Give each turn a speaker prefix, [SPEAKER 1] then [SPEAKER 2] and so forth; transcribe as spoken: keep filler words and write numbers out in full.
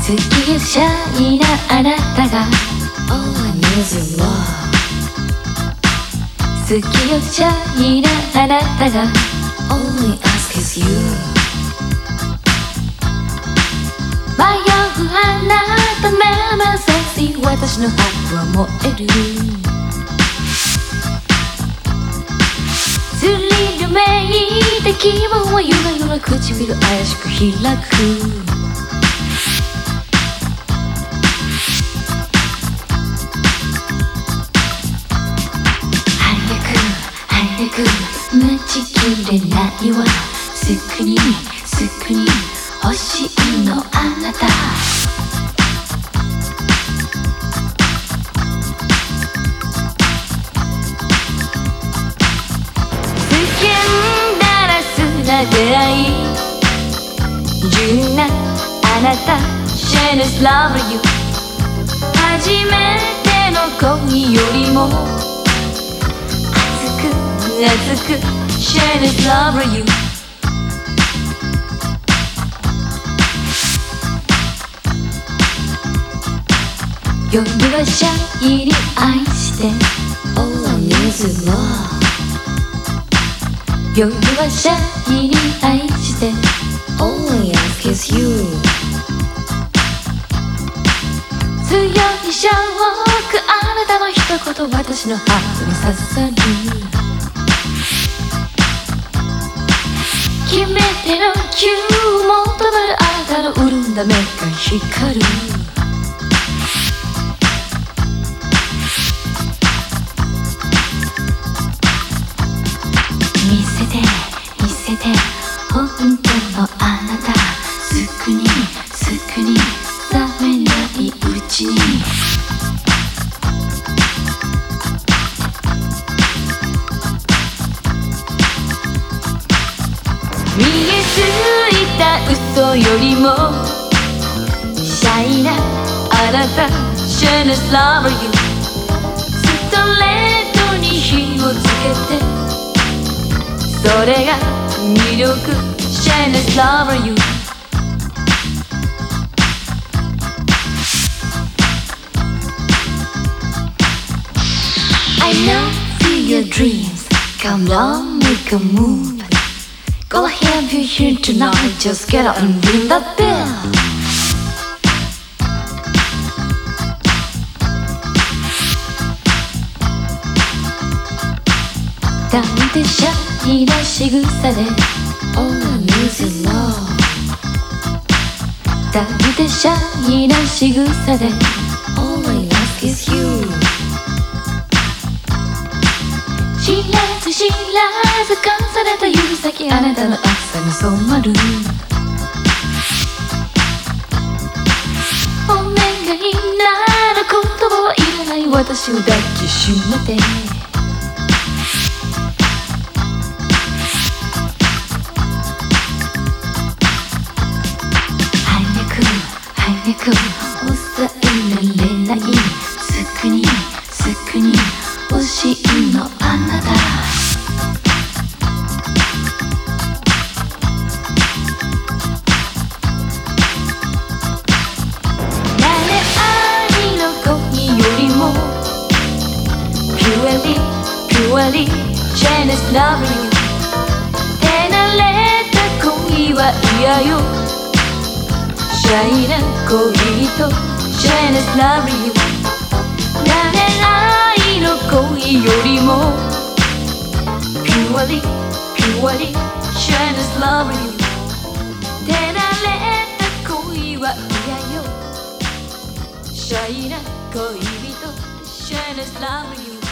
[SPEAKER 1] 好きよシャイなあなたが
[SPEAKER 2] All I need is your love
[SPEAKER 1] 好きよシャイなあなたが
[SPEAKER 2] Only ask is you
[SPEAKER 1] 迷うあなたならセクシー私のハートは燃えるスリルめいた気分はゆらゆら唇怪しく開く早く待ちきれないわすぐにすぐに欲しいのあなた叫んだらすな出会い純なあなた Shameless love you 初めての恋よりも熱く Shameless love you 夜はシャイに愛して
[SPEAKER 2] All I need is your love
[SPEAKER 1] 夜はシャイに愛して
[SPEAKER 2] Only ask is you
[SPEAKER 1] 強いショックあなたの一言私のハートに刺さる決めてのキュー求めるあなたの潤んだ目が光る見せて見せて本当のあなたすぐにすぐに冷めないうちに見えすいた嘘よりもシャイなあなた Shameless love you ストレートに火をつけてそれが魅力 Shameless love you I know feel your dreams Come on make a move Gonna have you here tonight Just get up and ring the bell だってシャイな仕草で
[SPEAKER 2] All I need is your love
[SPEAKER 1] だってシャイな仕草で
[SPEAKER 2] All I ask is you
[SPEAKER 1] 知らず知らず重ねた指先あなたの暑さに染まるお願いなら言葉はいらない私を抱きしめて早く早く抑えられないすぐにすぐに欲しいのあなた誰ありの恋よりも Purely, purely Shameless love you 手慣れた恋は嫌よシャイな恋人 Shameless love you 誰ありの恋よりも Purely, purely Shameless love you 手慣れた恋は嫌よシャイな恋人 Shameless love you